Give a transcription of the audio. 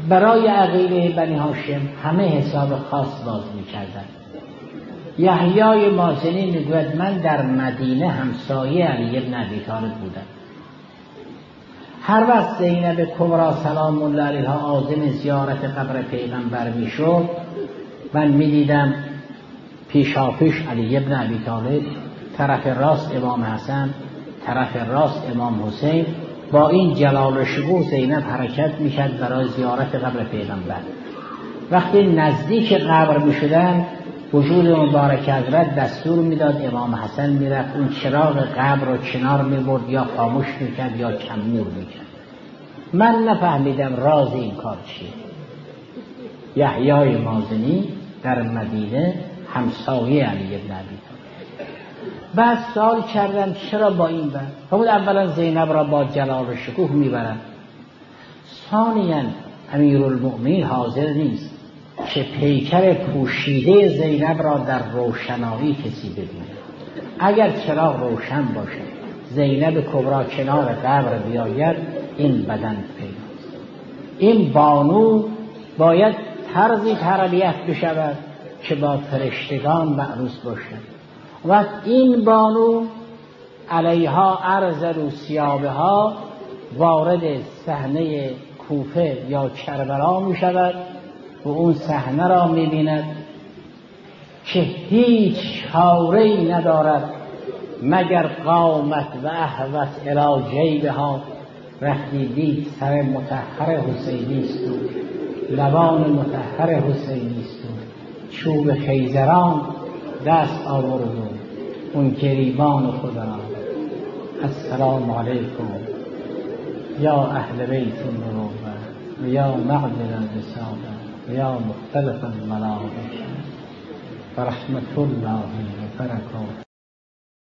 برای عقیله بنی هاشم همه حساب خاص باز میکردن. یحیی مازنی میگوید من در مدینه همسایه علی بن ابی طالب بودم. هر وقت زینب کبری سلام الله علیها عازم زیارت قبر پیغمبر میشد، من میدیدم پیشاپیش علی بن ابی طالب، طرف راست امام حسن، طرف راست امام حسین، با این جلال و شکوه زینب حرکت میشد برای زیارت قبر پیغمبر. وقتی نزدیک قبر میشدن وجود مبارک حضرت دستور میداد امام حسن میرفت اون چراغ قبر رو کنار میبرد یا خاموش میکرد یا کم نور میکرد. من نفهمیدم راز این کار چیه. یحیی مازنی در مدینه همسایه علی بن ابی طالب. بعد سوال کردم چرا با این بر؟ فرمود اولا زینب را با جلال و شکوه میبرن، ثانیاً امیرالمؤمنین حاضر نیست که پیکر پوشیده زینب را در روشنایی کسی ببینه. اگر چراغ روشن باشه زینب کبری کنار قبر بیاید این بدن پیداست. این بانو باید طرزی تربیت بشود که با فرشتگان معروض باشد. و این بانو علیها ارذل ثیابها وارد صحنه کوفه یا کربلا می شود و اون صحنه را می بیند که هیچ چاره‌ای ندارد مگر قامت و احوت الی جیبها. وقتی دید سر مطهر حسینی است و لبان مطهر حسینی است و چوب خیزران دست آورد و اون گریبان خدا را السلام علیکم یا اهل بیت النبوة و یا معدل الرسالة و یا مختلف الملائکه و رحمت الله و برکاته